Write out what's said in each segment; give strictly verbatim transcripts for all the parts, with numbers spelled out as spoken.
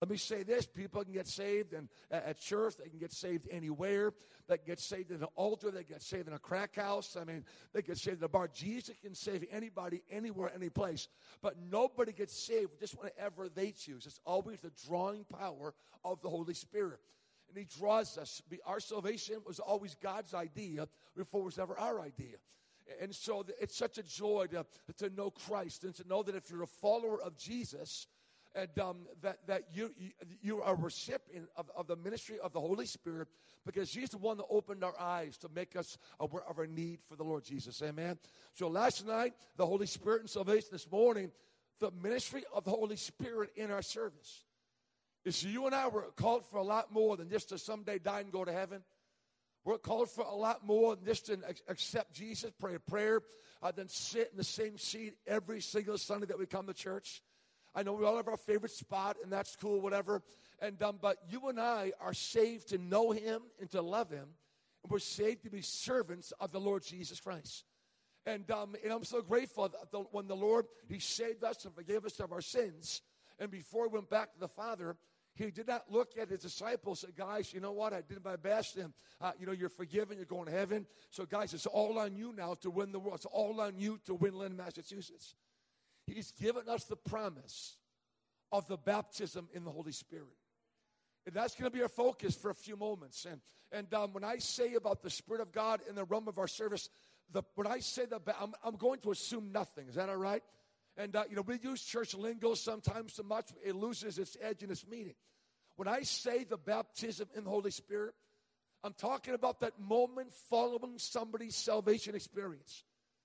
Let me say this, people can get saved in, at church, they can get saved anywhere, they can get saved in an altar, they get saved in a crack house, I mean, they get saved in a bar. Jesus can save anybody, anywhere, any place, but nobody gets saved just whenever they choose. It's always the drawing power of the Holy Spirit. And he draws us. Our salvation was always God's idea before it was ever our idea. And so it's such a joy to, to know Christ and to know that if you're a follower of Jesus, and um, that, that you, you, you are a recipient of, of the ministry of the Holy Spirit, because he's the one that opened our eyes to make us aware of our need for the Lord Jesus. Amen? So last night, the Holy Spirit and salvation. This morning, the ministry of the Holy Spirit in our service. You see, you and I were called for a lot more than just to someday die and go to heaven. We're called for a lot more than just to accept Jesus, pray a prayer, uh, then sit in the same seat every single Sunday that we come to church. I know we all have our favorite spot, and that's cool, whatever. And um, but you and I are saved to know him and to love him. And we're saved to be servants of the Lord Jesus Christ. And, um, and I'm so grateful that the, when the Lord, he saved us and forgave us of our sins. And before he went back to the Father, he did not look at his disciples and say, guys, you know what? I did my best. And, uh, you know, you're forgiven. You're going to heaven. So, guys, it's all on you now to win the world. It's all on you to win Lynn, Massachusetts. He's given us the promise of the baptism in the Holy Spirit. And that's going to be our focus for a few moments. And, and um, when I say about the Spirit of God in the realm of our service, the, when I say that, I'm, I'm going to assume nothing. Is that all right? And, uh, you know, we use church lingo sometimes so much, it loses its edge and its meaning. When I say the baptism in the Holy Spirit, I'm talking about that moment following somebody's salvation experience.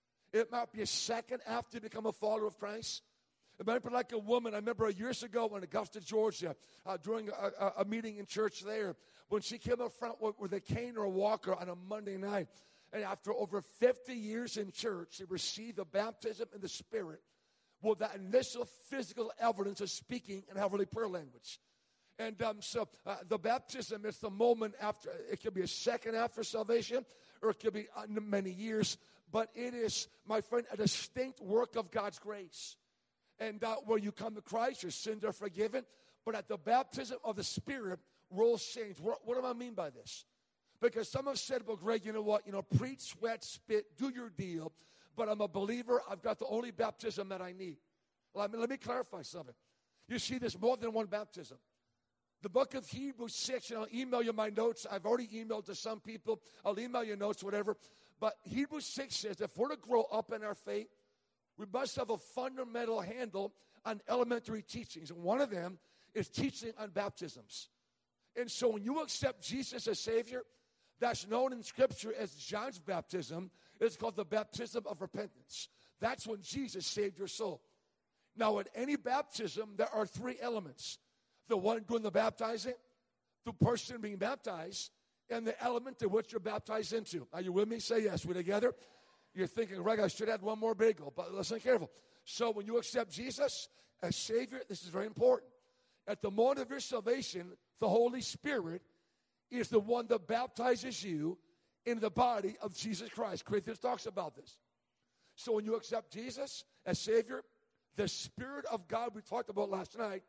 It might be a second after you become a follower of Christ. It might be like a woman. I remember years ago in Augusta, Georgia, uh, during a, a, a meeting in church there, when she came up front with, with a cane or a walker on a Monday night. And after over fifty years in church, she received the baptism in the Spirit with that initial physical evidence of speaking in heavenly prayer language. And um, so uh, the baptism is the moment after. It could be a second after salvation, or it could be uh, many years. But it is, my friend, a distinct work of God's grace. And uh, where you come to Christ, your sins are forgiven. But at the baptism of the Spirit, roles change. What, what do I mean by this? Because some have said, well, Greg, you know what? You know, preach, sweat, spit, do your deal. But I'm a believer. I've got the only baptism that I need. Well, I mean, let me clarify something. You see, there's more than one baptism. The book of Hebrews six, and I'll email you my notes. I've already emailed to some people. I'll email you notes, whatever. But Hebrews six says if we're to grow up in our faith, we must have a fundamental handle on elementary teachings. And one of them is teaching on baptisms. And so when you accept Jesus as Savior, that's known in Scripture as John's baptism. It's called the baptism of repentance. That's when Jesus saved your soul. Now, at any baptism, there are three elements. The one doing the baptizing, the person being baptized, and the element to which you're baptized into. Are you with me? Say yes. We're together. You're thinking, Greg, I should have had one more bagel, but listen careful. So when you accept Jesus as Savior, this is very important. At the moment of your salvation, the Holy Spirit is the one that baptizes you in the body of Jesus Christ. Corinthians talks about this. So when you accept Jesus as Savior, the Spirit of God we talked about last night,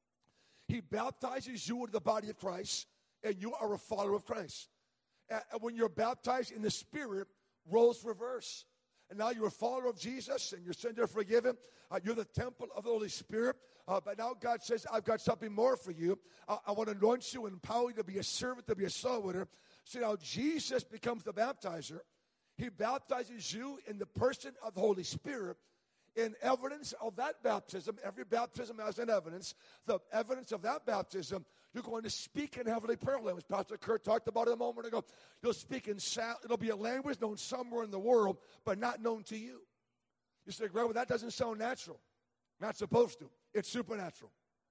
he baptizes you into the body of Christ, and you are a follower of Christ. And when you're baptized in the Spirit, roles reverse. And now you're a follower of Jesus, and your sins are forgiven. Uh, you're the temple of the Holy Spirit. Uh, but now God says, I've got something more for you. Uh, I want to anoint you and empower you to be a servant, to be a soul winner. So now Jesus becomes the baptizer. He baptizes you in the person of the Holy Spirit. In evidence of that baptism, every baptism has an evidence. The evidence of that baptism, you're going to speak in heavenly prayer language. Pastor Kurt talked about it a moment ago. You'll speak in sound. It'll be a language known somewhere in the world, but not known to you. You say, Greg, well, that doesn't sound natural. Not supposed to. It's supernatural.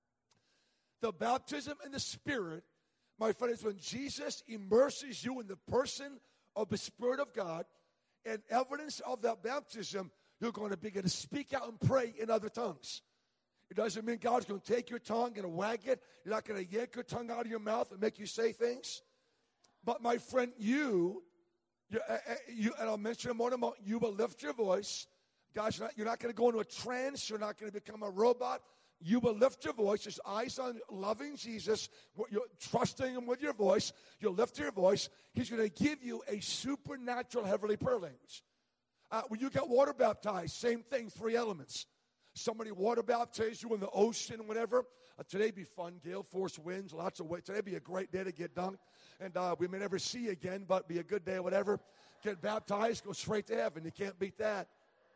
The baptism in the Spirit, my friend, is when Jesus immerses you in the person of the Spirit of God, and evidence of that baptism, you're going to begin to speak out and pray in other tongues. It doesn't mean God's going to take your tongue and wag it. You're not going to yank your tongue out of your mouth and make you say things. But my friend, you, you, uh, you and I'll mention in a moment, you will lift your voice. God's not, you're not going to go into a trance. You're not going to become a robot. you will lift your voice, just eyes on loving Jesus, you're trusting him with your voice. You'll lift your voice. He's going to give you a supernatural heavenly prayer language. Uh, when you get water baptized, same thing, three elements. Somebody water baptized you in the ocean, whatever. Uh, today be fun, gale force winds, lots of weight. Today be a great day to get dunked. And uh, we may never see you again, but be a good day, whatever. Get baptized, go straight to heaven. You can't beat that.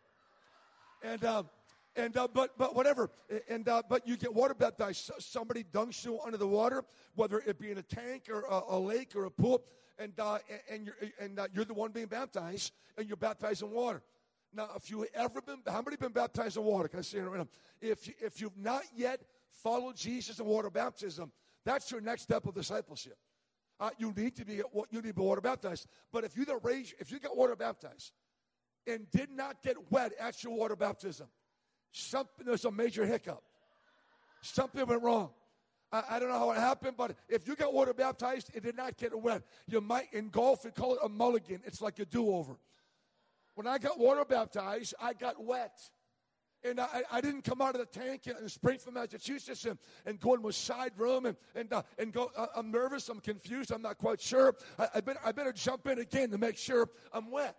And uh, and uh, but but whatever. And uh, but you get water baptized. Somebody dunks you under the water, whether it be in a tank or a, a lake or a pool, and uh, and you're and uh, you're the one being baptized, and you're baptized in water. Now, if you ever been, how many been baptized in water? Can I say it right now? If you, if you've not yet followed Jesus in water baptism, that's your next step of discipleship. Uh, you need to be you need to be water baptized. But if you don't raise, if you got water baptized and did not get wet at your water baptism, something there's a major hiccup. Something went wrong. I, I don't know how it happened, but if you got water baptized, it did not get wet. You might in golf we call it a mulligan. It's like a do-over. When I got water baptized, I got wet. And I, I didn't come out of the tank in Springfield, Massachusetts, and, and go into a side room and and uh, and go. Uh, I'm nervous. I'm confused. I'm not quite sure. I, I better I better jump in again to make sure I'm wet.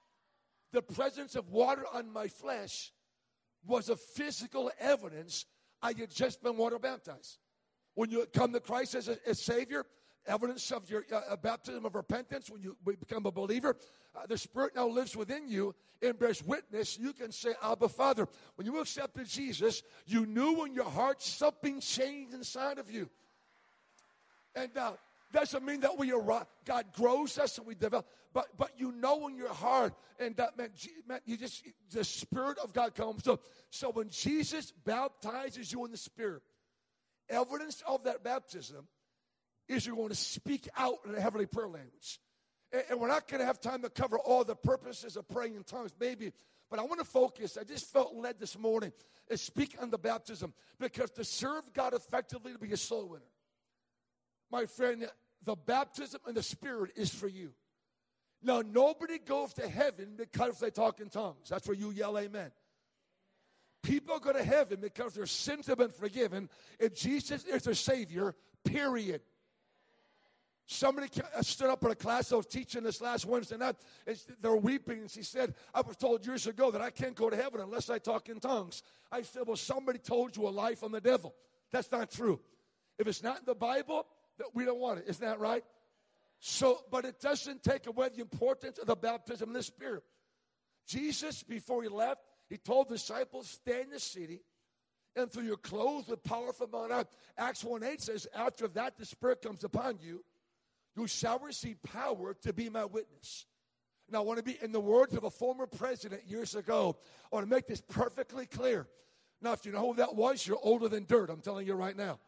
The presence of water on my flesh was a physical evidence I had just been water baptized. When you come to Christ as a as Savior, evidence of your uh, baptism of repentance, when you become a believer, uh, the Spirit now lives within you and bears witness. You can say, Abba, Father. When you accepted Jesus, you knew in your heart something changed inside of you. And uh, doesn't mean that we are, God grows us and we develop, but but you know in your heart, and that meant, meant you just, the Spirit of God comes. So, so when Jesus baptizes you in the Spirit, evidence of that baptism is you're going to speak out in a heavenly prayer language. And, and we're not going to have time to cover all the purposes of praying in tongues, maybe. But I want to focus. I just felt led this morning to speak on the baptism. Because to serve God effectively, to be a soul winner. My friend, the baptism in the Spirit is for you. Now, nobody goes to heaven because they talk in tongues. That's where you yell amen. People go to heaven because their sins have been forgiven, and Jesus is their Savior, period. Somebody stood up in a class I was teaching this last Wednesday night, and they were weeping, and she said, I was told years ago that I can't go to heaven unless I talk in tongues. I said, well, somebody told you a lie from the devil. That's not true. If it's not in the Bible, we don't want it. Isn't that right? So, but it doesn't take away the importance of the baptism in the Spirit. Jesus, before he left, he told the disciples, stay in the city, and through your clothes with power from on high. Acts one eight says, after that the Spirit comes upon you, you shall receive power to be my witness. Now, I want to be, in the words of a former president years ago, I want to make this perfectly clear. Now, if you know who that was, you're older than dirt, I'm telling you right now.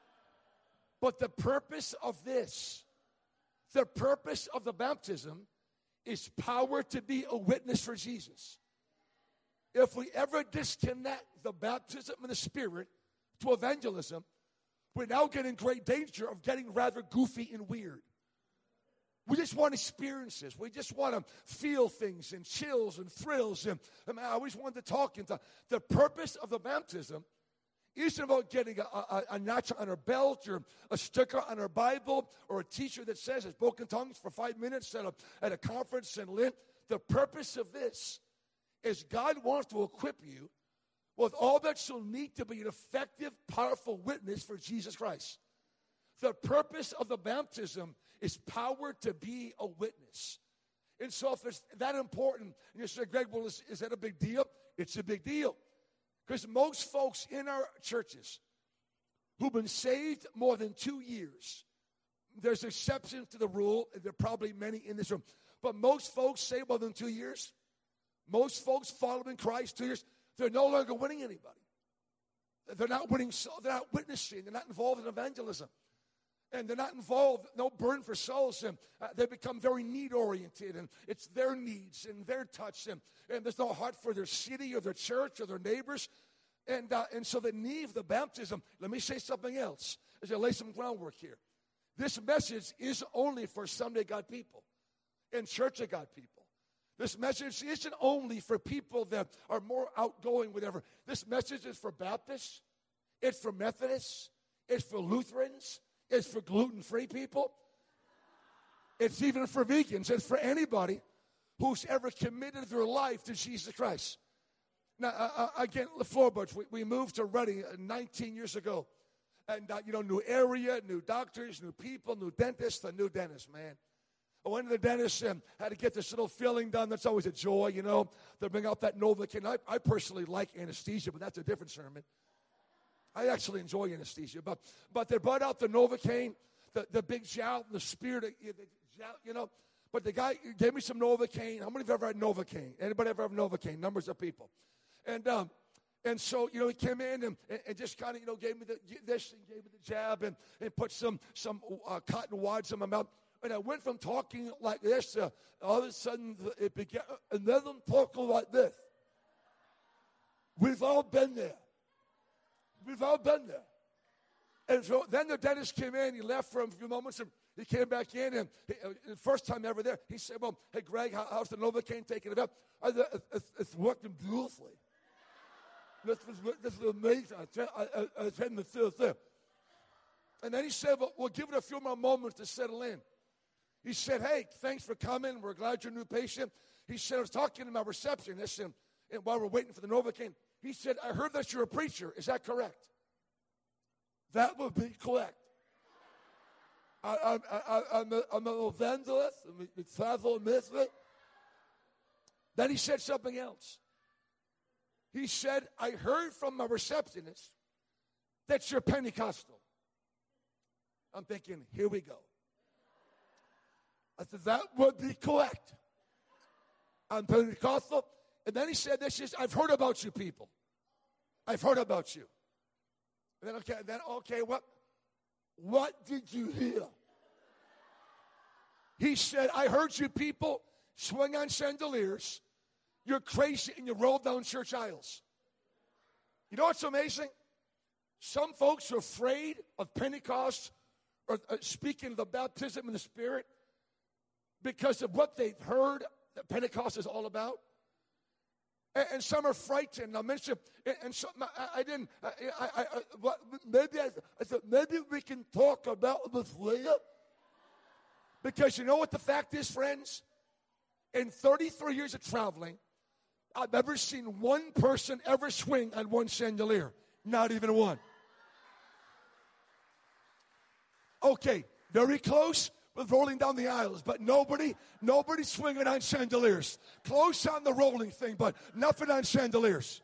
But the purpose of this, the purpose of the baptism is power to be a witness for Jesus. If we ever disconnect the baptism in the Spirit to evangelism, we're now getting great danger of getting rather goofy and weird. We just want experiences. We just want to feel things and chills and thrills. And, and I always wanted to talk. Into, the purpose of the baptism isn't about getting a, a, a notch on our belt or a sticker on our Bible or a teacher that says it's spoken tongues for five minutes at a, at a conference in Lynn. The purpose of this is God wants to equip you with all that you'll need to be an effective, powerful witness for Jesus Christ. The purpose of the baptism is power to be a witness. And so if it's that important, and you say, Greg, well, is, is that a big deal? It's a big deal. Because most folks in our churches who've been saved more than two years, there's exceptions to the rule, and there are probably many in this room, but most folks saved more than two years, most folks following Christ two years, they're no longer winning anybody. They're not winning, they're not witnessing, they're not involved in evangelism. And they're not involved, no burden for souls. And uh, they become very need-oriented, and it's their needs and their touch. And, and there's no heart for their city or their church or their neighbors. And uh, and so the need of the baptism, let me say something else as I lay some groundwork here. This message is only for Sunday God people and Church of God people. This message isn't only for people that are more outgoing, whatever. This message is for Baptists. It's for Methodists. It's for Lutherans. It's for gluten-free people. It's even for vegans. It's for anybody who's ever committed their life to Jesus Christ. Now, uh, again, the floorboards, we, we moved to Reading nineteen years ago. And, uh, you know, new area, new doctors, new people, new dentists, a new dentist, man. I went to the dentist and had to get this little filling done. That's always a joy, you know. They bring out that Novocaine. I, I personally like anesthesia, but that's a different sermon. I actually enjoy anesthesia. But but they brought out the Novocaine, the, the big jowl, the spear, the, the jowl, you know. But the guy gave me some Novocaine. How many of you ever had Novocaine? Anybody ever have Novocaine? Numbers of people. And um, and so, you know, he came in and, and just kind of, you know, gave me the, this and gave me the jab and, and put some, some uh, cotton wads in my mouth. And I went from talking like this to all of a sudden it began, and then I'm talking like this. We've all been there. We've all been there. And so then the dentist came in. He left for a few moments, and he came back in. And he, uh, the first time ever there, he said, well, hey, Greg, how, how's the Novocaine taking it up? I said, it's, it's working beautifully. This is, this is amazing. I, I, I was having to feel there. And then he said, well, we'll give it a few more moments to settle in. He said, hey, thanks for coming. We're glad you're a new patient. He said, I was talking to my receptionist, and, and while we're waiting for the Novocaine, he said, I heard that you're a preacher. Is that correct? That would be correct. I, I, I, I'm, a, I'm an evangelist. I'm a travel minister. Then he said something else. He said, I heard from my receptionist that you're Pentecostal. I'm thinking, here we go. I said, that would be correct. I'm Pentecostal. And then he said, this is, I've heard about you people. I've heard about you. And then, okay, then, okay, what, what did you hear? He said, I heard you people swing on chandeliers. You're crazy and you roll down church aisles. You know what's amazing? Some folks are afraid of Pentecost or uh, speaking of the baptism in the Spirit because of what they've heard that Pentecost is all about. And, and some are frightened. I mentioned, and, and some, I, I didn't, I, I, I, what, maybe I, I said, maybe we can talk about this later. Because you know what the fact is, friends? In thirty-three years of traveling, I've never seen one person ever swing on one chandelier. Not even one. Okay, very close with rolling down the aisles, but nobody, nobody swinging on chandeliers. Close on the rolling thing, but nothing on chandeliers.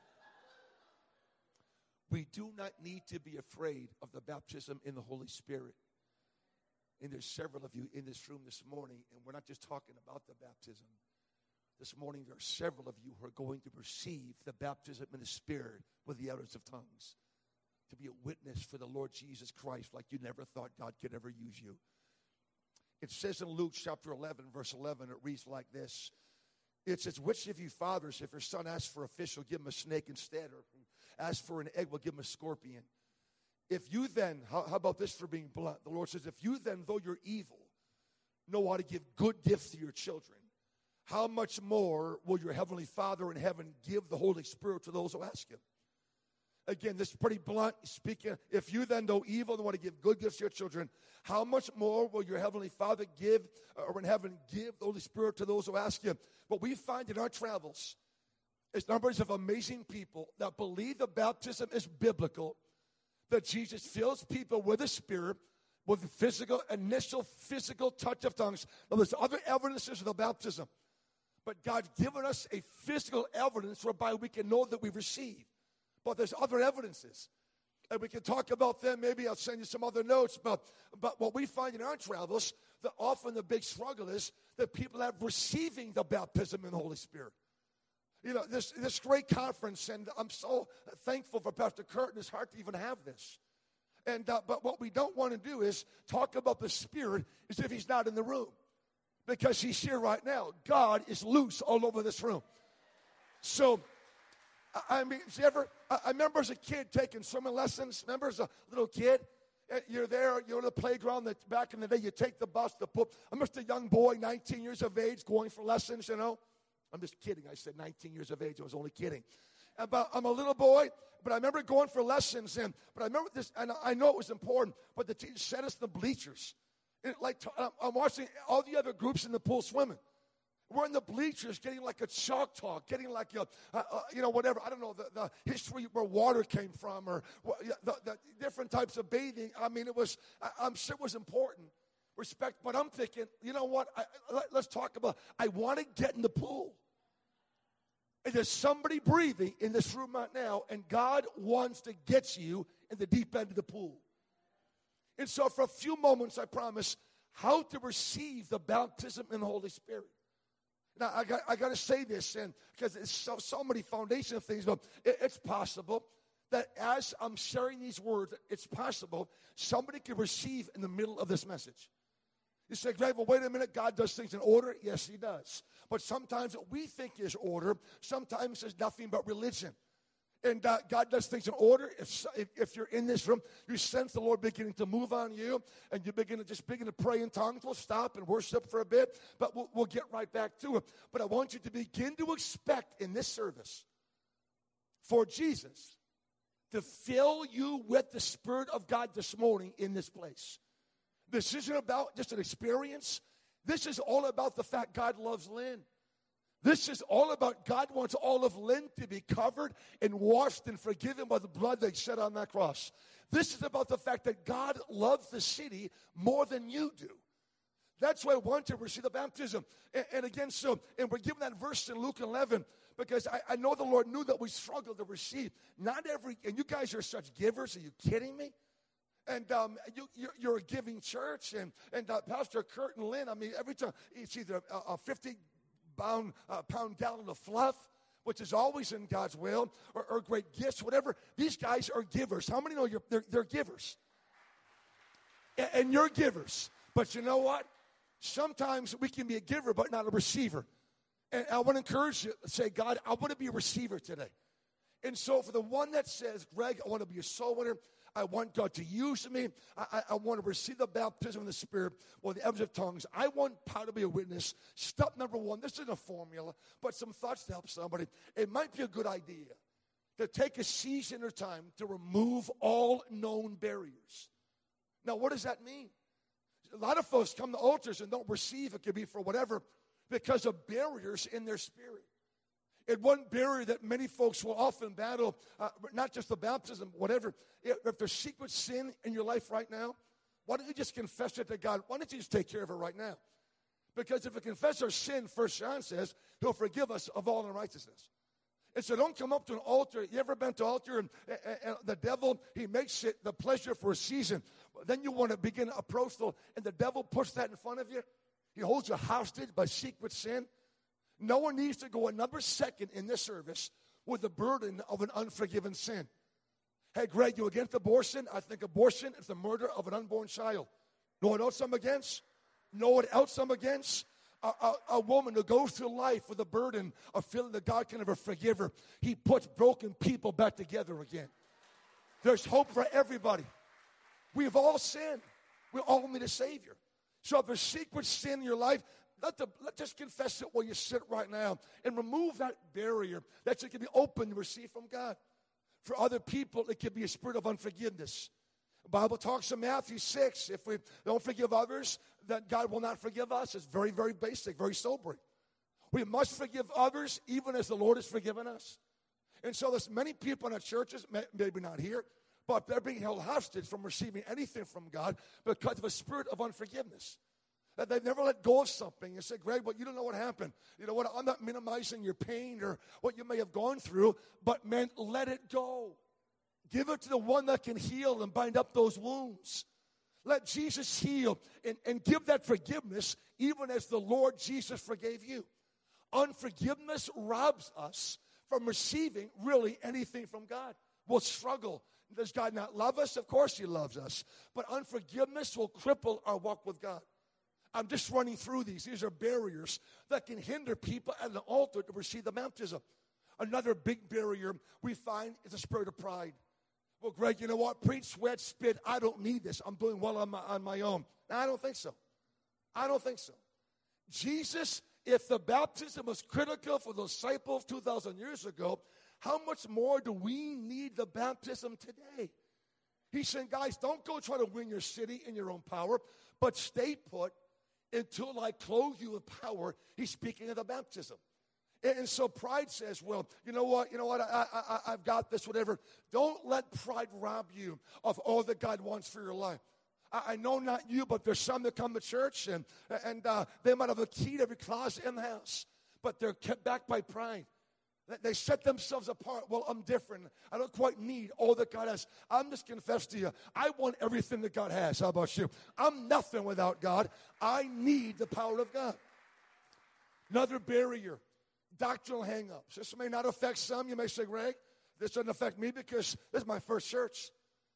We do not need to be afraid of the baptism in the Holy Spirit. And there's several of you in this room this morning, and we're not just talking about the baptism. This morning, there are several of you who are going to receive the baptism in the Spirit with the utterance of tongues, to be a witness for the Lord Jesus Christ like you never thought God could ever use you. It says in Luke chapter eleven, verse eleven, it reads like this. It says, which of you fathers, if your son asks for a fish, will give him a snake instead, or if he asks for an egg, will give him a scorpion? If you then, how, how about this for being blunt? The Lord says, if you then, though you're evil, know how to give good gifts to your children, how much more will your heavenly Father in heaven give the Holy Spirit to those who ask him? Again, this is pretty blunt speaking. If you then, though evil, know how to give good gifts to your children, how much more will your heavenly Father give, or in heaven, give the Holy Spirit to those who ask him? What we find in our travels is numbers of amazing people that believe the baptism is biblical, that Jesus fills people with the Spirit, with the physical, initial physical touch of tongues. Now, there's other evidences of the baptism, but God's given us a physical evidence whereby we can know that we've received. But there's other evidences, and we can talk about them. Maybe I'll send you some other notes, but, but what we find in our travels, that often the big struggle is that people are receiving the baptism in the Holy Spirit. You know, this, this great conference, and I'm so thankful for Pastor Kurt and his heart to even have this. And uh, but what we don't want to do is talk about the Spirit as if he's not in the room, because he's here right now. God is loose all over this room. So, I, I mean, you ever, I, I remember as a kid taking swimming lessons. Remember as a little kid? You're there, you're in the playground. That back in the day, you take the bus, the poop. I'm just a young boy, nineteen years of age, going for lessons, you know. I'm just kidding. I said nineteen years of age. I was only kidding. about, I'm a little boy, but I remember going for lessons, and but I remember this, and I know it was important, but the teacher set us in the bleachers. It, like I'm watching all the other groups in the pool swimming. We're in the bleachers getting like a chalk talk, getting like a, a, a you know, whatever. I don't know, the, the history where water came from or the, the different types of bathing. I mean, it was, I, I'm sure it was important. Respect, but I'm thinking, you know what? I, let, let's talk about, I want to get in the pool. And there's somebody breathing in this room right now, and God wants to get you in the deep end of the pool. And so for a few moments, I promise, how to receive the baptism in the Holy Spirit. Now, I got, I got to say this, and because it's so, so many foundational things, but it, it's possible that as I'm sharing these words, it's possible somebody could receive in the middle of this message. You say, Greg, well, wait a minute, God does things in order? Yes, he does. But sometimes what we think is order, sometimes is nothing but religion. And uh, God does things in order. If, if if you're in this room, you sense the Lord beginning to move on you, and you begin to just begin to pray in tongues, we'll stop and worship for a bit, but we'll, we'll get right back to it. But I want you to begin to expect in this service for Jesus to fill you with the Spirit of God this morning in this place. This isn't about just an experience. This is all about the fact God loves Lynn. This is all about God wants all of Lynn to be covered and washed and forgiven by the blood they shed on that cross. This is about the fact that God loves the city more than you do. That's why I want to receive the baptism. And, and again, so, and we're given that verse in Luke eleven because I, I know the Lord knew that we struggled to receive. Not every, and you guys are such givers. Are you kidding me? And um, you, you're, you're a giving church, and, and uh, Pastor Kurt and Lynn, I mean, every time, it's either a, a fifty pound, uh, pound gallon of fluff, which is always in God's will, or, or great gifts, whatever. These guys are givers. How many know you're, they're, they're givers? And, and you're givers. But you know what? Sometimes we can be a giver, but not a receiver. And I want to encourage you to say, God, I want to be a receiver today. And so for the one that says, Greg, I want to be a soul winner, I want God to use me. I, I, I want to receive the baptism of the Spirit or the evidence of tongues. I want power to be a witness. Step number one, this isn't a formula, but some thoughts to help somebody. It might be a good idea to take a season or time to remove all known barriers. Now, what does that mean? A lot of folks come to altars and don't receive. It could be for whatever, because of barriers in their spirit. And one barrier that many folks will often battle, uh, not just the baptism, whatever, if, if there's secret sin in your life right now, why don't you just confess it to God? Why don't you just take care of it right now? Because if we confess our sin, First John says, he'll forgive us of all unrighteousness. And so don't come up to an altar. You ever been to an altar and, and, and the devil, he makes it the pleasure for a season. Then you want to begin to approach the, and the devil puts that in front of you. He holds you hostage by secret sin. No one needs to go another second in this service with the burden of an unforgiven sin. Hey, Greg, you against abortion? I think abortion is the murder of an unborn child. Know what else I'm against? Know what else I'm against? A, a, a woman who goes through life with the burden of feeling that God can never forgive her. He puts broken people back together again. There's hope for everybody. We've all sinned. We all need a Savior. So if there's secret sin in your life, Let the, let just confess it where you sit right now and remove that barrier that you can be open to receive from God. For other people, it can be a spirit of unforgiveness. The Bible talks in Matthew six, if we don't forgive others, then God will not forgive us. It's very, very basic, very sobering. We must forgive others even as the Lord has forgiven us. And so there's many people in our churches, maybe not here, but they're being held hostage from receiving anything from God because of a spirit of unforgiveness. That they've never let go of something and said, Greg, but you don't know what happened. You know what? I'm not minimizing your pain or what you may have gone through, but man, let it go. Give it to the one that can heal and bind up those wounds. Let Jesus heal and, and give that forgiveness even as the Lord Jesus forgave you. Unforgiveness robs us from receiving really anything from God. We'll struggle. Does God not love us? Of course he loves us. But unforgiveness will cripple our walk with God. I'm just running through these. These are barriers that can hinder people at the altar to receive the baptism. Another big barrier we find is the spirit of pride. Well, Greg, you know what? Preach, sweat, spit. I don't need this. I'm doing well on my, on my own. No, I don't think so. I don't think so. Jesus, if the baptism was critical for the disciples two thousand years ago, how much more do we need the baptism today? He's saying, guys, don't go try to win your city in your own power, but stay put until I clothe you with power. He's speaking of the baptism. And, and so pride says, well, you know what, you know what, I, I, I've got this, whatever. Don't let pride rob you of all that God wants for your life. I, I know not you, but there's some that come to church, and, and uh, they might have a key to every closet in the house, but they're kept back by pride. They set themselves apart. Well, I'm different. I don't quite need all that God has. I'm just confess to you, I want everything that God has. How about you? I'm nothing without God. I need the power of God. Another barrier, doctrinal hang-ups. This may not affect some. You may say, Greg, this doesn't affect me because this is my first church.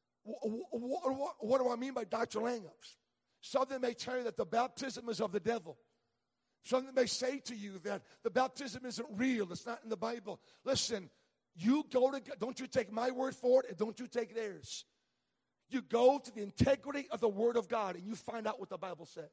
What, what, what do I mean by doctrinal hang-ups? Something may tell you that the baptism is of the devil. Something may say to you that the baptism isn't real. It's not in the Bible. Listen, you go to God. Don't you take my word for it, and don't you take theirs. You go to the integrity of the Word of God, and you find out what the Bible says.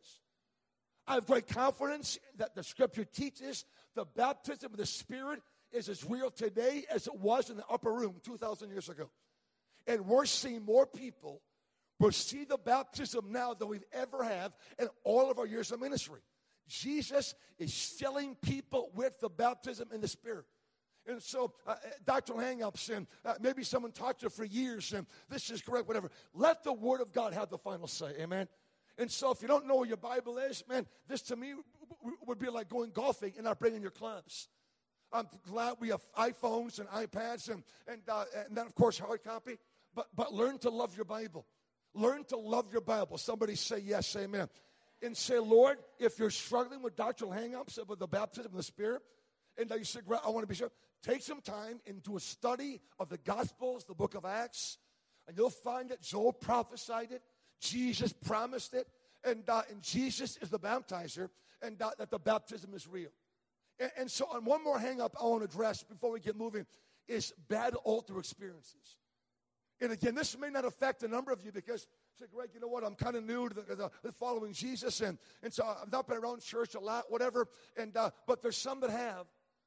I have great confidence that the Scripture teaches the baptism of the Spirit is as real today as it was in the upper room two thousand years ago. And we're seeing more people receive the baptism now than we've ever have in all of our years of ministry. Jesus is filling people with the baptism in the Spirit. And so, uh, doctrinal hang-ups, and uh, maybe someone taught you for years, and this is correct, whatever. Let the Word of God have the final say, amen? And so if you don't know where your Bible is, man, this to me would be like going golfing and not bringing your clubs. I'm glad we have iPhones and iPads, and, and, uh, and then, of course, hard copy. But, but learn to love your Bible. Learn to love your Bible. Somebody say yes, amen. And say, Lord, if you're struggling with doctrinal hang-ups, with the baptism of the Spirit, and you say, I want to be sure, take some time and do a study of the Gospels, the book of Acts, and you'll find that Joel prophesied it, Jesus promised it, and, uh, and Jesus is the baptizer, and uh, that the baptism is real. And, and so on one more hang-up I want to address before we get moving is bad altar experiences. And again, this may not affect a number of you because, say, Greg, you know what, I'm kind of new to the, the, the following Jesus, and, and so I've not been around church a lot, whatever, and uh, but there's some that have,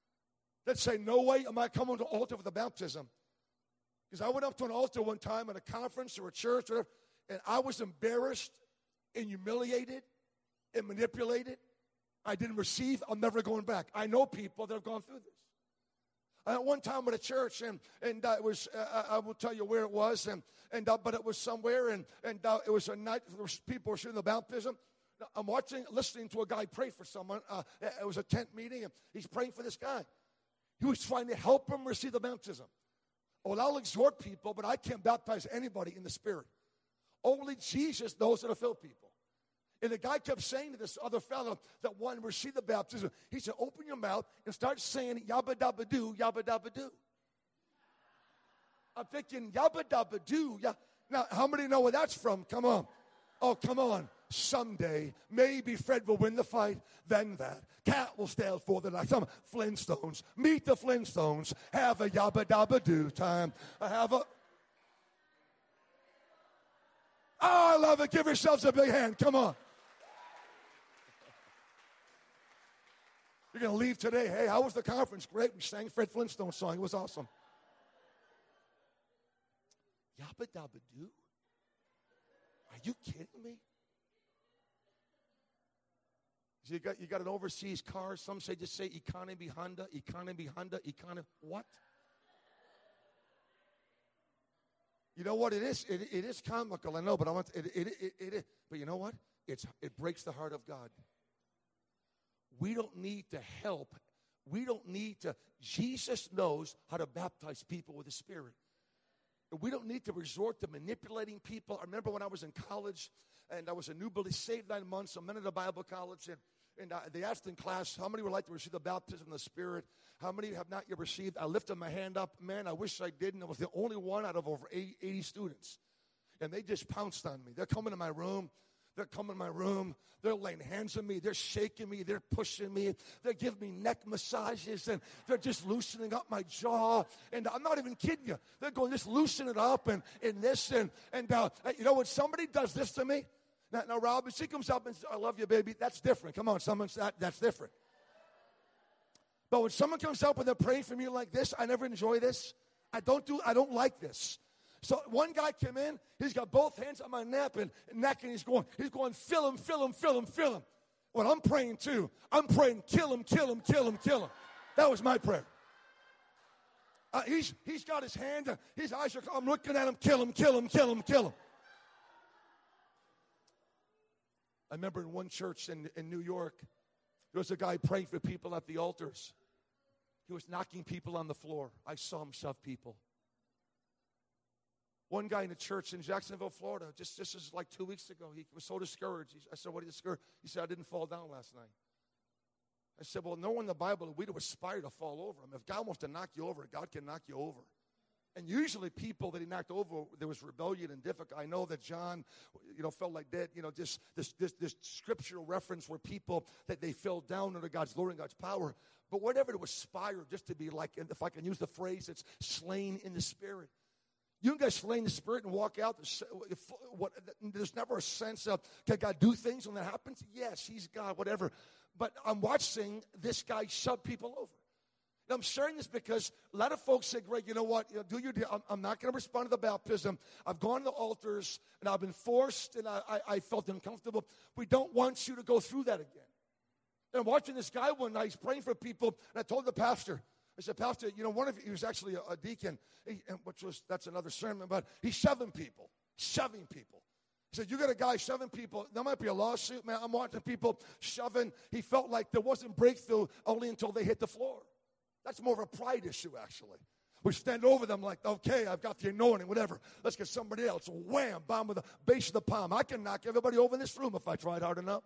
that say, no way am I coming to the altar for the baptism. Because I went up to an altar one time at a conference or a church, or whatever, and I was embarrassed and humiliated and manipulated. I didn't receive. I'm never going back. I know people that have gone through this. Uh, one time at a church, and and uh, it was, uh, I will tell you where it was, and and uh, but it was somewhere, and and uh, it was a night there was people were shooting the baptism. I'm watching, listening to a guy pray for someone. Uh, it was a tent meeting, and he's praying for this guy. He was trying to help him receive the baptism. Well, I'll exhort people, but I can't baptize anybody in the Spirit. Only Jesus knows how to fill people. And the guy kept saying to this other fellow that wanted to receive the baptism, he said, open your mouth and start saying yabba dabba doo, yabba dabba doo. I'm thinking yabba dabba doo. Yeah. Now, how many know where that's from? Come on. Oh, come on. Someday, maybe Fred will win the fight, then that. Cat will stand for the night. Some Flintstones. Meet the Flintstones. Have a yabba dabba doo time. I have a... Oh, I love it. Give yourselves a big hand. Come on. You're going to leave today. Hey, how was the conference? Great. We sang Fred Flintstone song. It was awesome. Yabba dabba doo? Are you kidding me? So you got you got an overseas car. Some say just say economy Honda, economy Honda, economy. What? You know what it is? It, it is comical, I know, but I want it, it, it, it, it. But you know what? It's it breaks the heart of God. We don't need to help. We don't need to. Jesus knows how to baptize people with the Spirit. We don't need to resort to manipulating people. I remember when I was in college, and I was a newly saved nine months. I'm in a Bible college, and, and uh, they asked in class, how many would like to receive the baptism of the Spirit? How many have not yet received? I lifted my hand up. Man, I wish I didn't. I was the only one out of over eighty students. And they just pounced on me. They're coming to my room. They're coming to my room. They're laying hands on me. They're shaking me. They're pushing me. They're giving me neck massages, and they're just loosening up my jaw. And I'm not even kidding you. They're going, just loosen it up and, and this. And, and uh, you know, when somebody does this to me, now, now Rob, if she comes up and says, I love you, baby, that's different. Come on, someone that, that's different. But when someone comes up and they're praying for me like this, I never enjoy this. I don't do, I don't like this. So one guy came in, he's got both hands on my neck and neck, and he's going, he's going, fill him, fill him, fill him, fill him. Well, I'm praying too. I'm praying, kill him, kill him, kill him, kill him. That was my prayer. Uh, he's he's got his hand, uh, his eyes are, I'm looking at him, kill him, kill him, kill him, kill him. I remember in one church in, in New York, there was a guy praying for people at the altars. He was knocking people on the floor. I saw him shove people. One guy in the church in Jacksonville, Florida, just this is like two weeks ago, he was so discouraged. He, I said, what are you discouraged? He said, I didn't fall down last night. I said, well, no one in the Bible, we don't aspire to fall over. I mean, if God wants to knock you over, God can knock you over. And usually people that he knocked over, there was rebellion and difficult. I know that John, you know, felt like that, you know, just this, this, this scriptural reference where people, that they fell down under God's glory and God's power. But whatever to aspire just to be like, if I can use the phrase, it's slain in the spirit. You can get slain in the spirit and walk out. There's, what, there's never a sense of, can God do things when that happens? Yes, he's God, whatever. But I'm watching this guy shove people over. And I'm sharing this because a lot of folks say, Greg, you know what? You know, do your deal. I'm, I'm not going to respond to the baptism. I've gone to the altars, and I've been forced, and I, I, I felt uncomfortable. We don't want you to go through that again. And I'm watching this guy one night. He's praying for people, and I told the pastor, I said, Pastor, you know, one of you, he was actually a, a deacon, he, and which was, that's another sermon, but he's shoving people, shoving people. He said, you got a guy shoving people. There might be a lawsuit, man. I'm watching people shoving. He felt like there wasn't breakthrough only until they hit the floor. That's more of a pride issue, actually. We stand over them like, okay, I've got the anointing, whatever. Let's get somebody else. Wham, bomb with the base of the palm. I can knock everybody over in this room if I tried hard enough.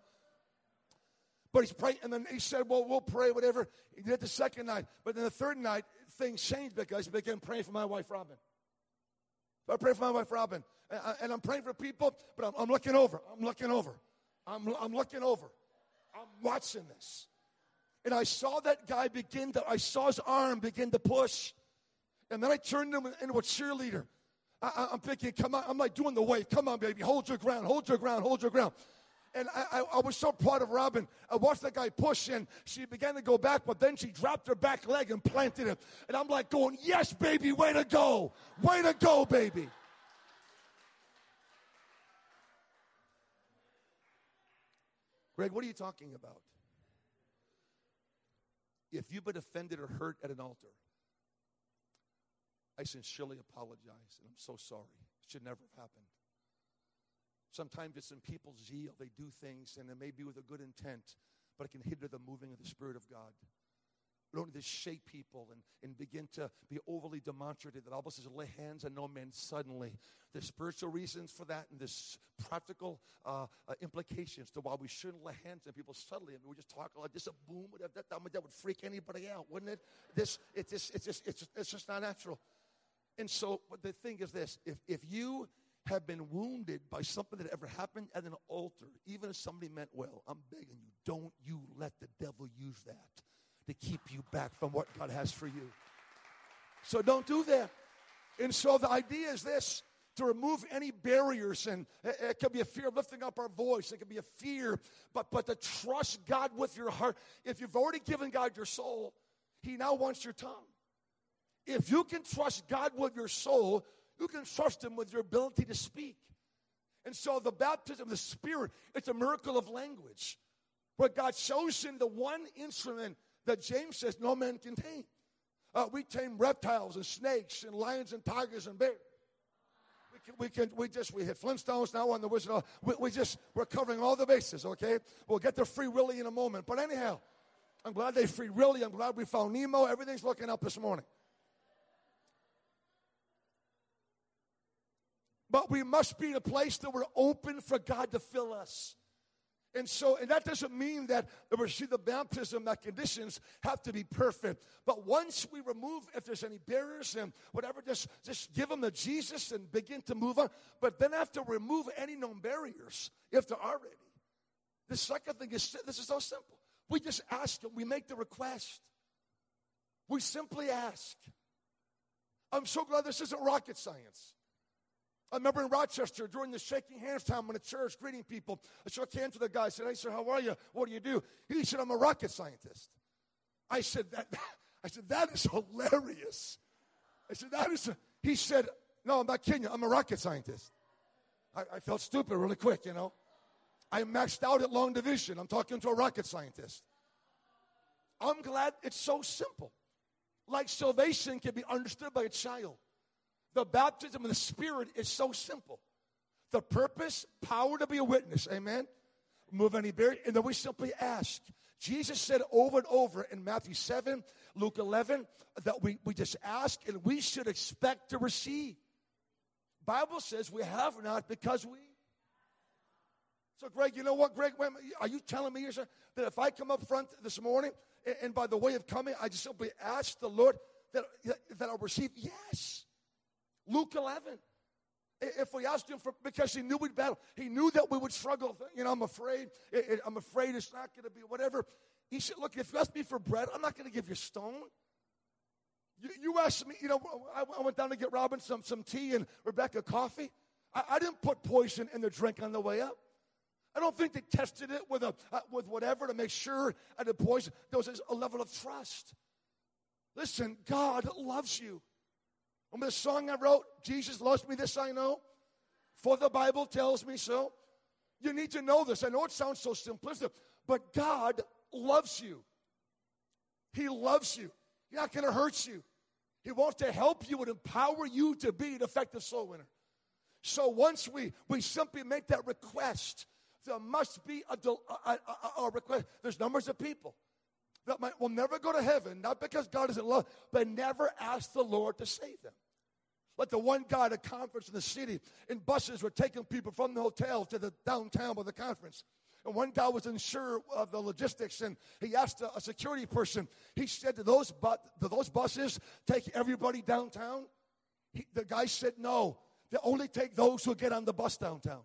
But he's praying, and then he said, well, we'll pray, whatever. He did the second night. But then the third night, things changed because he began praying for my wife, Robin. So I pray for my wife, Robin. And, I, and I'm praying for people, but I'm, I'm looking over. I'm looking over. I'm, I'm looking over. I'm watching this. And I saw that guy begin to, I saw his arm begin to push. And then I turned him into a cheerleader. I, I, I'm thinking, come on. I'm like doing the wave. Come on, baby. Hold your ground. Hold your ground. Hold your ground. And I, I, I was so proud of Robin. I watched that guy push, and she began to go back, but then she dropped her back leg and planted it. And I'm like going, yes, baby, way to go. Way to go, baby. Greg, what are you talking about? If you've been offended or hurt at an altar, I sincerely apologize, and I'm so sorry. It should never have happened. Sometimes it's in people's zeal. They do things, and it may be with a good intent, but it can hinder the moving of the Spirit of God. We don't need to shake people and, and begin to be overly demonstrative. The Bible says, lay hands on no man suddenly. There's spiritual reasons for that, and there's practical uh, uh, implications to why we shouldn't lay hands on people suddenly. I mean, we just talk like this, a boom, whatever. That, that, that would freak anybody out, wouldn't it? This, it just, it's just, it's just, it's just not natural. And so, but the thing is this: if if you have been wounded by something that ever happened at an altar, even if somebody meant well, I'm begging you, don't you let the devil use that to keep you back from what God has for you. So don't do that. And so the idea is this: to remove any barriers, and it, it could be a fear of lifting up our voice. It could be a fear, but but to trust God with your heart. If you've already given God your soul, He now wants your tongue. If you can trust God with your soul, you can trust Him with your ability to speak. And so the baptism of the Spirit, it's a miracle of language, where God shows Him the one instrument that James says no man can tame. Uh, we tame reptiles and snakes and lions and tigers and bears. We can, we can, we just, we hit Flintstones now on the Wizard. We, we just, we're covering all the bases, okay? We'll get to Free Willy in a moment. But anyhow, I'm glad they freed Willy. I'm glad we found Nemo. Everything's looking up this morning. But we must be in a place that we're open for God to fill us. And so, and that doesn't mean that if we receive the baptism, that conditions have to be perfect. But once we remove, if there's any barriers and whatever, just, just give them to Jesus and begin to move on. But then have to remove any known barriers, if there are any. The second thing is, this is so simple. We just ask Him. We make the request. We simply ask. I'm so glad this isn't rocket science. I remember in Rochester during the shaking hands time in the church, greeting people. I shook hands with a guy. I said, hey, sir, how are you? What do you do? He said, I'm a rocket scientist. I said, that, I said, that is hilarious. I said, that is, a, he said, no, I'm not kidding you. I'm a rocket scientist. I, I felt stupid really quick, you know. I maxed out at long division. I'm talking to a rocket scientist. I'm glad it's so simple. Like salvation can be understood by a child. The baptism of the Spirit is so simple. The purpose, power to be a witness. Amen. Move any barrier. And then we simply ask. Jesus said over and over in Matthew seven, Luke eleven, that we, we just ask and we should expect to receive. Bible says we have not because we. So, Greg, you know what, Greg? Are you telling me that if I come up front this morning and, and by the way of coming, I just simply ask the Lord that, that I'll receive? Yes. Luke eleven. If we asked him for, because he knew we'd battle, he knew that we would struggle. You know, I'm afraid, it, it, I'm afraid it's not going to be whatever. He said, look, if you ask me for bread, I'm not going to give you a stone. You, you asked me, you know, I, I went down to get Robin some, some tea and Rebecca coffee. I, I didn't put poison in the drink on the way up. I don't think they tested it with, a, uh, with whatever to make sure I did poison. There was a level of trust. Listen, God loves you. Remember the song I wrote, Jesus loves me, this I know, for the Bible tells me so. You need to know this. I know it sounds so simplistic, but God loves you. He loves you. He's not going to hurt you. He wants to help you and empower you to be an effective soul winner. So once we, we simply make that request, there must be a, a, a, a request. There's numbers of people that might, will never go to heaven, not because God isn't love, but never ask the Lord to save them. Like the one guy at a conference in the city, and buses were taking people from the hotel to the downtown of the conference. And one guy was unsure of the logistics, and he asked a, a security person, he said, do those, bu- do those buses take everybody downtown? He, the guy said, no, they only take those who get on the bus downtown.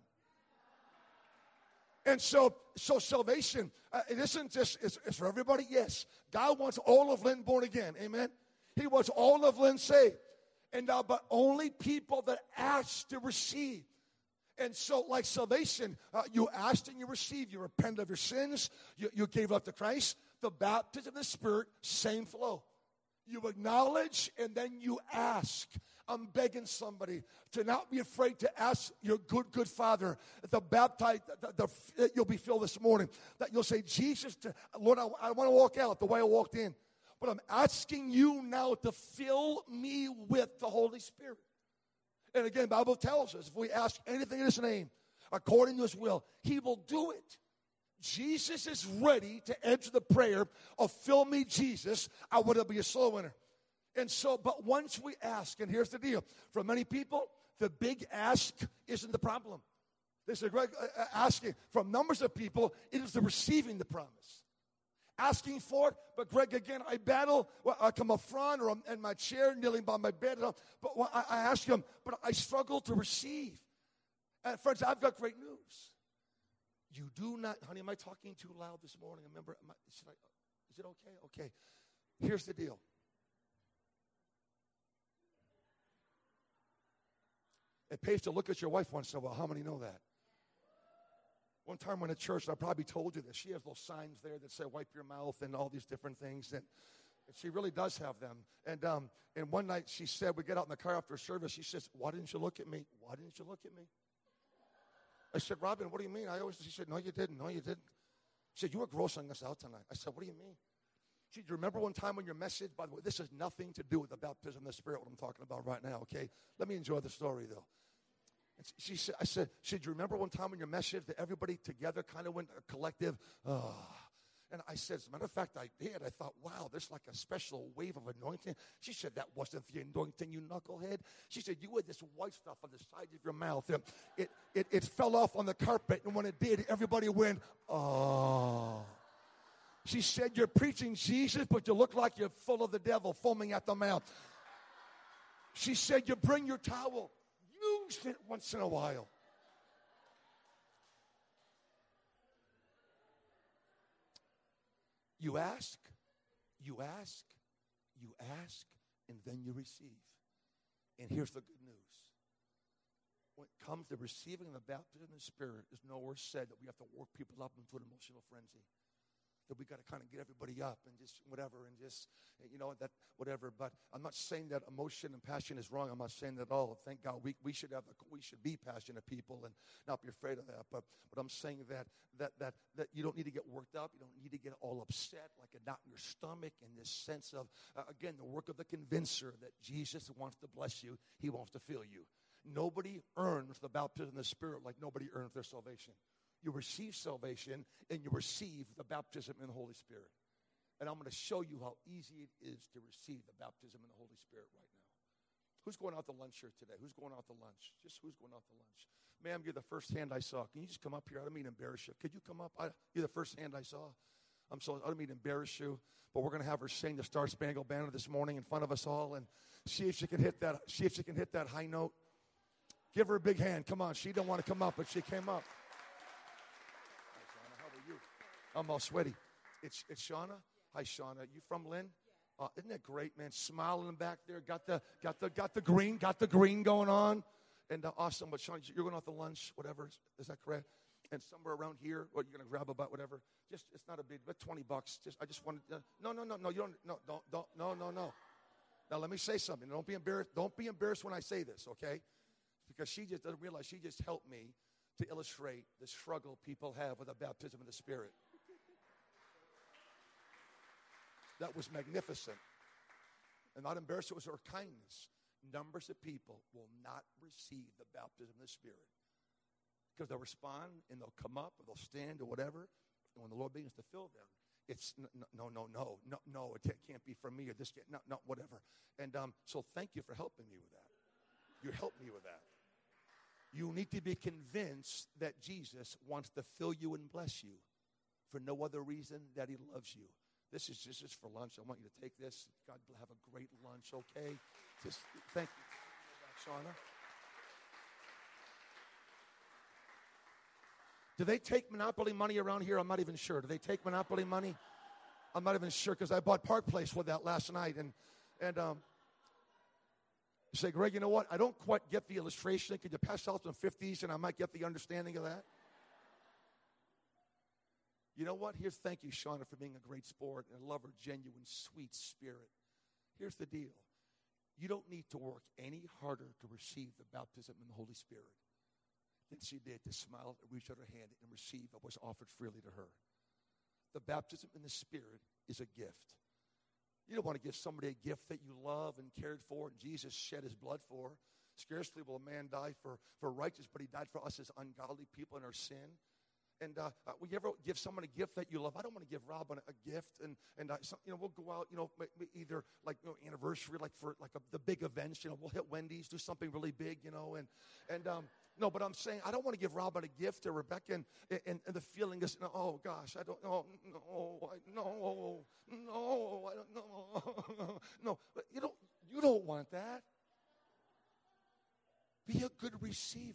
And so, so salvation, uh, it isn't just, it's, it's for everybody, yes. God wants all of Lynn born again, amen? He wants all of Lynn saved. And uh, but only people that ask to receive. And so, like salvation, uh, you asked and you received. You repent of your sins. You, you gave up to Christ. The baptism of the Spirit, same flow. You acknowledge and then you ask. I'm begging somebody to not be afraid to ask your good, good Father, the baptized, the, the, you'll be filled this morning, that you'll say, Jesus, to, Lord, I, I want to walk out the way I walked in. But I'm asking you now to fill me with the Holy Spirit. And again, the Bible tells us if we ask anything in His name, according to His will, He will do it. Jesus is ready to answer the prayer of fill me, Jesus, I want to be a soul winner. And so, but once we ask, and here's the deal, for many people, the big ask isn't the problem. This is Greg uh, asking. From numbers of people, it is the receiving the promise. Asking for it, but Greg, again, I battle. Well, I come up front or I'm in my chair, kneeling by my bed. But well, I, I ask him, but I struggle to receive. And friends, I've got great news. You do not, honey, am I talking too loud this morning? Remember, am I, should I, is it okay? Okay. Here's the deal. It pays to look at your wife once in a while. How many know that? One time when at church, I probably told you this, she has those signs there that say wipe your mouth and all these different things. And, and she really does have them. And um, and one night she said, we get out in the car after service, she says, why didn't you look at me? Why didn't you look at me? I said, Robin, what do you mean? I always, she said, no, you didn't. No, you didn't. She said, you were grossing us out tonight. I said, what do you mean? She said, do you remember one time when your message, by the way, this has nothing to do with the baptism of the Spirit, what I'm talking about right now, okay? Let me enjoy the story, though. She said, I said, she said, do you remember one time in your message that everybody together kind of went a collective, oh. And I said, as a matter of fact, I did. I thought, wow, there's like a special wave of anointing. She said, that wasn't the anointing, you knucklehead. She said, you had this white stuff on the side of your mouth. And it, it, it fell off on the carpet, and when it did, everybody went, oh. She said, you're preaching Jesus, but you look like you're full of the devil, foaming at the mouth. She said, you bring your towel. Use it once in a while. You ask, you ask, you ask, and then you receive. And here's the good news. When it comes to receiving the baptism of the Spirit, it's nowhere said that we have to work people up into an emotional frenzy. that we got to kind of get everybody up and just whatever and just, you know, that whatever. But I'm not saying that emotion and passion is wrong. I'm not saying that at all. Thank God we, we should have the, we should be passionate people and not be afraid of that. But but I'm saying that that that that you don't need to get worked up. You don't need to get all upset like a knot in your stomach. In this sense of uh, again the work of the convincer that Jesus wants to bless you. He wants to fill you. Nobody earns the baptism of the Spirit like nobody earns their salvation. You receive salvation, and you receive the baptism in the Holy Spirit. And I'm going to show you how easy it is to receive the baptism in the Holy Spirit right now. Who's going out to lunch here today? Who's going out to lunch? Just who's going out to lunch? Ma'am, you're the first hand I saw. Can you just come up here? I don't mean to embarrass you. Could you come up? I, you're the first hand I saw. I'm so I don't mean to embarrass you, but we're going to have her sing the Star Spangled Banner this morning in front of us all, and see if she can hit that. See if she can hit that high note. Give her a big hand. Come on. She didn't want to come up, but she came up. I'm all sweaty. It's it's Shauna. Hi, Shauna. You from Lynn? Uh, isn't that great, man? Smiling back there. Got the got the got the green. Got the green going on. And uh, awesome. But Shauna, you're going out to lunch, whatever. Is that correct? And somewhere around here, what you're going to grab about whatever. Just it's not a big, but twenty bucks. Just I just wanted. Uh, no, no, no, no. You don't. No, don't, don't. No, no, no. Now let me say something. Don't be embarrassed. Don't be embarrassed when I say this, okay? Because she just doesn't realize she just helped me to illustrate the struggle people have with the baptism of the Spirit. That was magnificent. And not embarrassed, it was her kindness. Numbers of people will not receive the baptism of the Spirit because they'll respond and they'll come up or they'll stand or whatever. And when the Lord begins to fill them, it's no, no, no, no, no, no, it can't be for me or this can't, no, no, whatever. And um, so thank you for helping me with that. You helped me with that. You need to be convinced that Jesus wants to fill you and bless you for no other reason that he loves you. This is this is for lunch. I want you to take this. God will have a great lunch, okay? Just thank you, Shauna. Do they take Monopoly money around here? I'm not even sure. Do they take Monopoly money? I'm not even sure because I bought Park Place with that last night. And, and um, you say, Greg, you know what? I don't quite get the illustration. Could you pass out some fifties and I might get the understanding of that? You know what? Here's thank you, Shauna, for being a great sport and a lover, genuine, sweet spirit. Here's the deal. You don't need to work any harder to receive the baptism in the Holy Spirit than she did to smile, reach out her hand, and receive what was offered freely to her. The baptism in the Spirit is a gift. You don't want to give somebody a gift that you love and cared for and Jesus shed his blood for. Scarcely will a man die for, for righteous, but he died for us as ungodly people in our sin. And uh, uh, will you ever give someone a gift that you love? I don't want to give Robin a, a gift, and and uh, some, you know we'll go out, you know, either like you know, anniversary, like for like a, the big events. You know, we'll hit Wendy's, do something really big, you know, and and um, no, but I'm saying I don't want to give Robin a gift or Rebecca, and and, and the feeling is, oh gosh, I don't know, no, I, no, no, I don't know, no, but you don't you don't want that. Be a good receiver.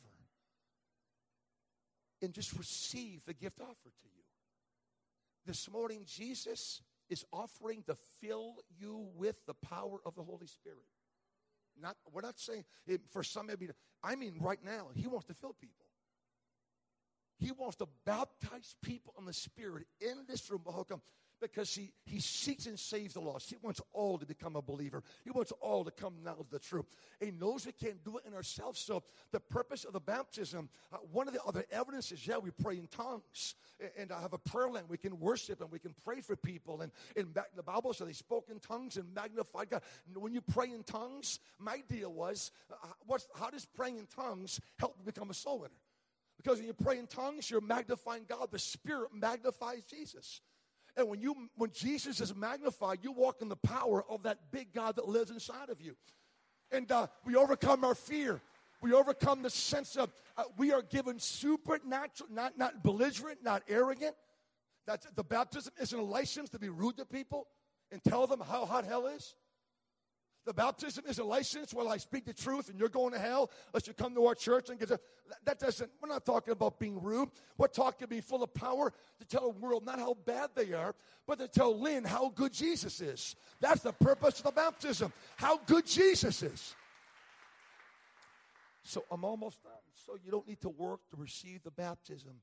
And just receive the gift offered to you. This morning, Jesus is offering to fill you with the power of the Holy Spirit. Not, we're not saying, for some maybe, I mean right now, he wants to fill people. He wants to baptize people in the Spirit in this room. How come? Because he, he seeks and saves the lost. He wants all to become a believer. He wants all to come now to the truth. He knows we can't do it in ourselves. So the purpose of the baptism, uh, one of the other evidences, yeah, we pray in tongues. And, and I have a prayer line. We can worship and we can pray for people. And in the Bible says they spoke in tongues and magnified God. When you pray in tongues, my deal was, uh, what's, how does praying in tongues help you become a soul winner? Because when you pray in tongues, you're magnifying God. The Spirit magnifies Jesus. And when you, when Jesus is magnified, you walk in the power of that big God that lives inside of you. And uh, we overcome our fear. We overcome the sense of uh, we are given supernatural, not, not belligerent, not arrogant. That's, the baptism isn't a license to be rude to people and tell them how hot hell is. The baptism is a license where I speak the truth and you're going to hell unless you come to our church and get a, that doesn't, we're not talking about being rude. We're talking about being full of power to tell the world not how bad they are, but to tell Lynn how good Jesus is. That's the purpose of the baptism, how good Jesus is. So I'm almost done. So you don't need to work to receive the baptism.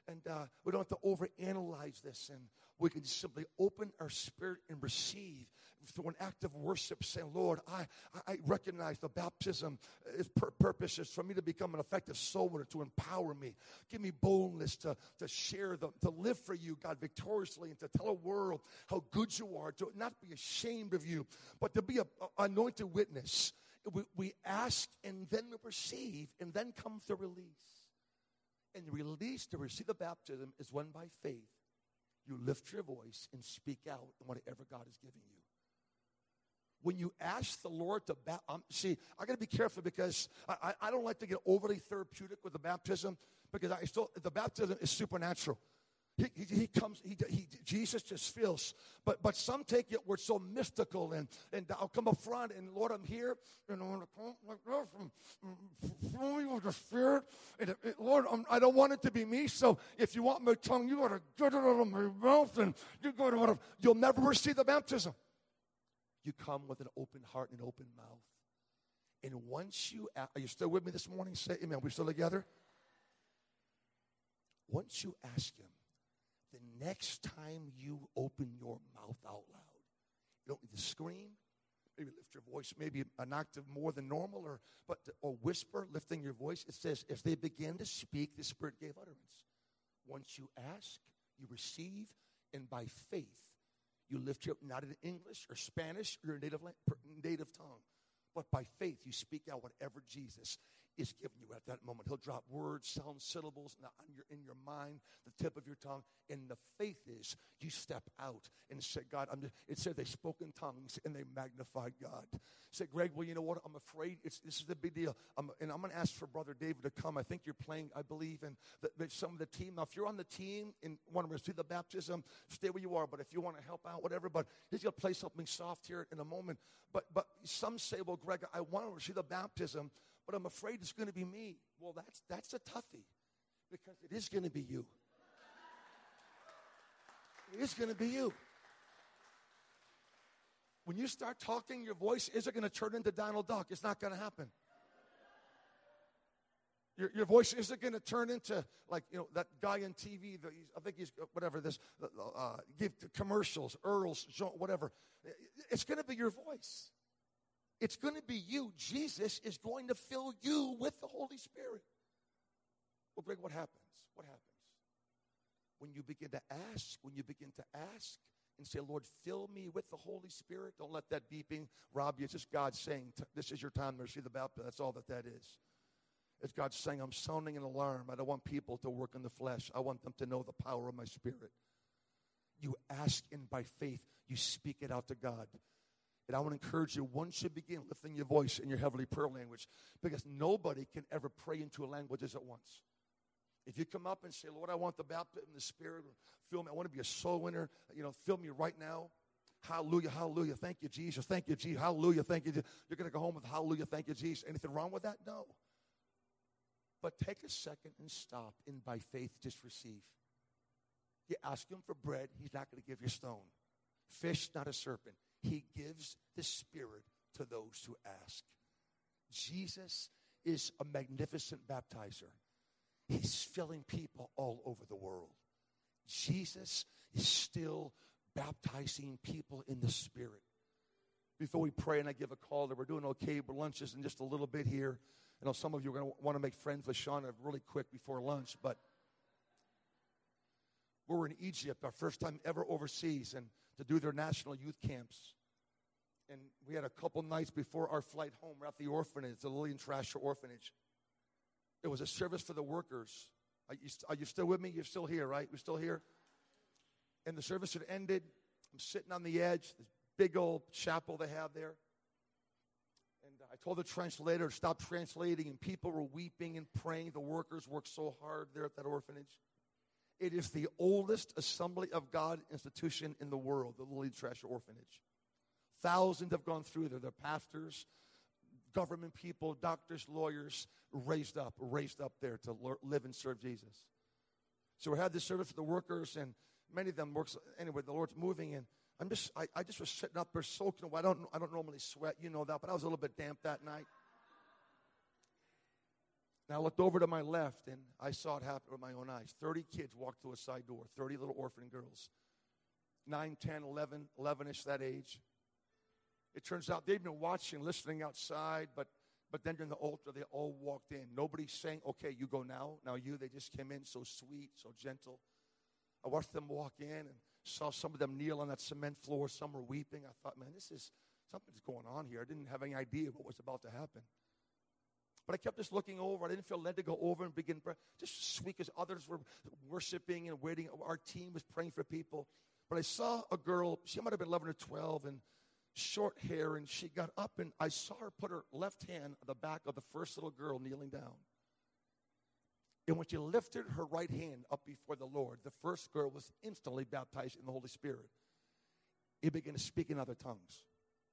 And uh, we don't have to overanalyze this. And we can simply open our spirit and receive through an act of worship, saying, Lord, I, I recognize the baptism is pur- purpose is for me to become an effective soul winner, to empower me. Give me boldness to, to share, the, to live for you, God, victoriously, and to tell a world how good you are, to not be ashamed of you, but to be an anointed witness. We, we ask and then we receive, and then comes the release. And the release to receive the baptism is when by faith you lift your voice and speak out in whatever God is giving you. When you ask the Lord to baptize, um, see, I got to be careful because I, I, I don't like to get overly therapeutic with the baptism because I still the baptism is supernatural. He, he, he comes, he, he, Jesus just feels. But but some take it where it's so mystical, and, and I'll come up front, and Lord, I'm here, and I want to come like this, and fill me with the Spirit. And it, Lord, I'm, I don't want it to be me, so if you want my tongue, you got to get it out of my mouth, and you got to, you'll never receive the baptism. You come with an open heart and an open mouth. And once you, are you still with me this morning? Say amen. We're still together? Once you ask him, the next time you open your mouth out loud, you don't need to scream, maybe lift your voice, maybe an octave more than normal, or but or whisper, lifting your voice. It says, as they began to speak, the Spirit gave utterance. Once you ask, you receive, and by faith, you lift your, not in English or Spanish or your native, native tongue, but by faith, you speak out whatever Jesus is giving you at that moment. He'll drop words, sound, syllables in your, in your mind, the tip of your tongue. And the faith is you step out and say, God, I'm just, it said they spoke in tongues and they magnified God. Say, Greg, well, you know what? I'm afraid it's, this is the big deal. I'm, and I'm going to ask for Brother David to come. I think you're playing, I believe, and the, the, some of the team. Now, if you're on the team and want to receive the baptism, stay where you are. But if you want to help out, whatever, but he's going to play something soft here in a moment. But, but some say, well, Greg, I want to receive the baptism, but I'm afraid it's going to be me. Well, that's that's a toughie because it is going to be you. It is going to be you. When you start talking, your voice isn't going to turn into Donald Duck. It's not going to happen. Your, your voice isn't going to turn into, like, you know, that guy on T V, that he's, I think he's, whatever, this, uh, give commercials, Earl's, whatever. It's going to be your voice. It's going to be you. Jesus is going to fill you with the Holy Spirit. Well, Greg, what happens? What happens? When you begin to ask, when you begin to ask and say, Lord, fill me with the Holy Spirit. Don't let that beeping rob you. It's just God saying, this is your time to receive the baptism. That's all that that is. It's God saying, I'm sounding an alarm. I don't want people to work in the flesh. I want them to know the power of my Spirit. You ask, and by faith, you speak it out to God. And I want to encourage you, once you begin lifting your voice in your heavenly prayer language, because nobody can ever pray in two languages at once. If you come up and say, Lord, I want the baptism in the Spirit, fill me, I want to be a soul winner, you know, fill me right now. Hallelujah, hallelujah, thank you, Jesus, thank you, Jesus, hallelujah, thank you. You're going to go home with hallelujah, thank you, Jesus. Anything wrong with that? No. But take a second and stop, and by faith, just receive. You ask him for bread, he's not going to give you a stone. Fish, not a serpent. He gives the Spirit to those who ask. Jesus is a magnificent baptizer. He's filling people all over the world. Jesus is still baptizing people in the Spirit. Before we pray and I give a call that we're doing okay, but lunch is in just a little bit here. I know some of you are going to want to make friends with Shauna really quick before lunch, but we're in Egypt, our first time ever overseas, and to do their national youth camps. And we had a couple nights before our flight home. We're at the orphanage, the Lillian Trasher Orphanage. It was a service for the workers. Are you, are you still with me? You're still here, right? We're still here? And the service had ended. I'm sitting on the edge, this big old chapel they have there. And I told the translator to stop translating, and people were weeping and praying. The workers worked so hard there at that orphanage. It is the oldest Assembly of God institution in the world, the Lillian Trasher Orphanage. Thousands have gone through there. They're pastors, government people, doctors, lawyers, raised up, raised up there to live and serve Jesus. So we had this service for the workers, and many of them works. Anyway, the Lord's moving, and I'm just, I, I just was sitting up there soaking away. I don't, I don't normally sweat, you know that, but I was a little bit damp that night. And I looked over to my left, and I saw it happen with my own eyes. thirty kids walked through a side door, thirty little orphan girls. nine, ten, eleven, eleven-ish, that age. It turns out they've been watching, listening outside, but but then during the altar, they all walked in. Nobody's saying, okay, you go now. Now you, they just came in so sweet, so gentle. I watched them walk in and saw some of them kneel on that cement floor. Some were weeping. I thought, man, this is, something's going on here. I didn't have any idea what was about to happen. But I kept just looking over. I didn't feel led to go over and begin prayer. Just sweet as others were worshiping and waiting. Our team was praying for people. But I saw a girl, she might have been eleven or twelve, and short hair, and she got up, and I saw her put her left hand on the back of the first little girl kneeling down. And when she lifted her right hand up before the Lord, the first girl was instantly baptized in the Holy Spirit. He began to speak in other tongues.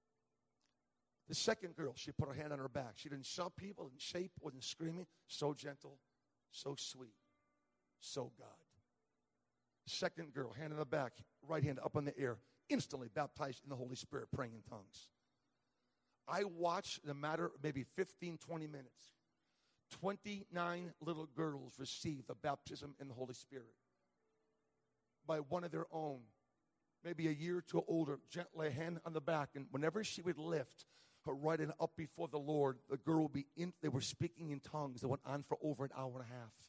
The second girl, she put her hand on her back. She didn't shove people, didn't shape, wasn't screaming. So gentle, so sweet, so God. Second girl, hand on the back, right hand up in the air, instantly baptized in the Holy Spirit, praying in tongues. I watched, in a matter of maybe fifteen, twenty minutes, twenty-nine little girls receive the baptism in the Holy Spirit by one of their own, maybe a year or two older, gently, hand on the back, and whenever she would lift her right hand up before the Lord, the girl would be in, they were speaking in tongues that went on for over an hour and a half.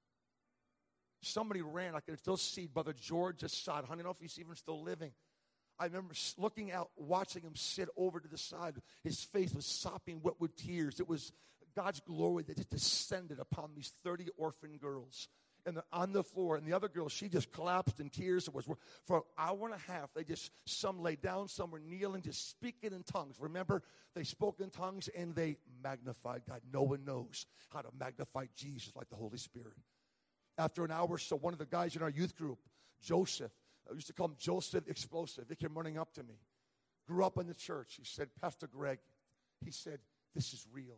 Somebody ran, I can still see Brother George Assad. I don't know if he's even still living. I remember looking out, watching him sit over to the side. His face was sopping wet with tears. It was God's glory that just descended upon these thirty orphan girls. And they're on the floor, and the other girl, she just collapsed in tears. It was for an hour and a half. They just, some lay down, some were kneeling, just speaking in tongues. Remember, they spoke in tongues, and they magnified God. No one knows how to magnify Jesus like the Holy Spirit. After an hour or so, one of the guys in our youth group, Joseph, I used to call him Joseph Explosive. He came running up to me. Grew up in the church. He said, Pastor Greg, he said, this is real.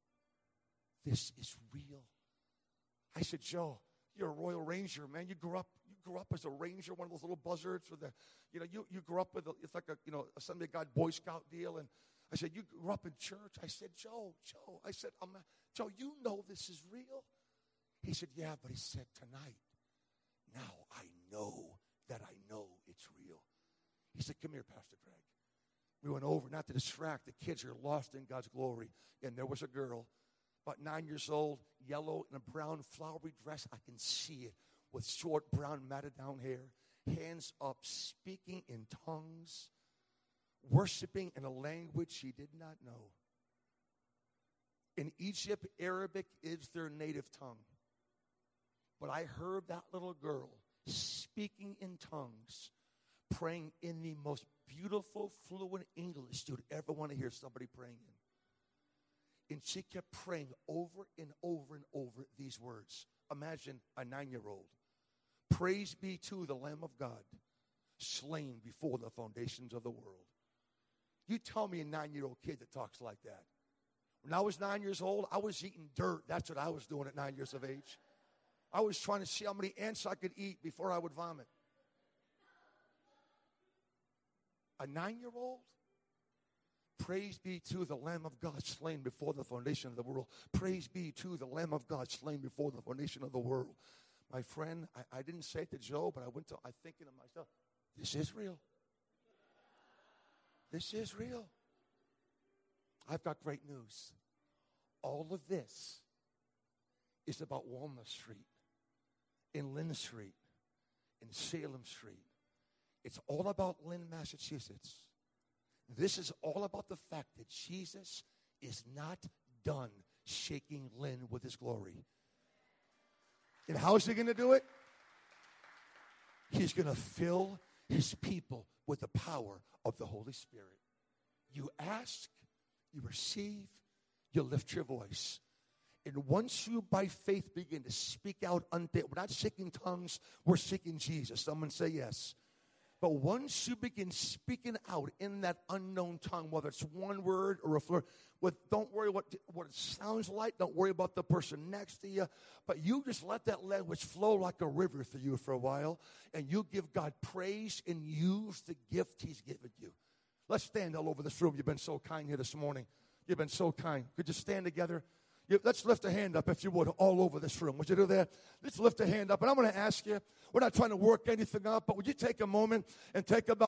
This is real. I said, Joe, you're a Royal Ranger, man. You grew up, you grew up as a ranger, one of those little buzzards with the, you know, you, you grew up with a, it's like a, you know, a Sunday God Boy Scout deal. And I said, you grew up in church. I said, Joe, Joe. I said, I'm not, Joe, you know this is real. He said, yeah, but he said, tonight, now I know that I know it's real. He said, come here, Pastor Greg. We went over, not to distract. The kids are lost in God's glory. And there was a girl, about nine years old, yellow in a brown flowery dress. I can see it, with short brown matted down hair, hands up, speaking in tongues, worshiping in a language she did not know. In Egypt, Arabic is their native tongue. But I heard that little girl speaking in tongues, praying in the most beautiful, fluent English you'd ever want to hear somebody praying in. And she kept praying over and over and over these words. Imagine a nine-year-old. Praise be to the Lamb of God, slain before the foundations of the world. You tell me a nine-year-old kid that talks like that. When I was nine years old, I was eating dirt. That's what I was doing at nine years of age. I was trying to see how many ants I could eat before I would vomit. A nine-year-old? Praise be to the Lamb of God slain before the foundation of the world. Praise be to the Lamb of God slain before the foundation of the world. My friend, I, I didn't say it to Joe, but I went to, I thinking to myself, this is real. This is real. I've got great news. All of this is about Walnut Street, in Lynn Street, in Salem Street. It's all about Lynn, Massachusetts. This is all about the fact that Jesus is not done shaking Lynn with his glory. And how is he going to do it? He's going to fill his people with the power of the Holy Spirit. You ask, you receive, you lift your voice. And once you, by faith, begin to speak out, unto, we're not seeking tongues, we're seeking Jesus. Someone say yes. But once you begin speaking out in that unknown tongue, whether it's one word or a word, with, don't worry what, what it sounds like. Don't worry about the person next to you. But you just let that language flow like a river through you for a while. And you give God praise and use the gift he's given you. Let's stand all over this room. You've been so kind here this morning. You've been so kind. Could you stand together? let's lift a hand up, if you would, all over this room. Would you do that? Let's lift a hand up. And I'm going to ask you, we're not trying to work anything up, but would you take a moment and take about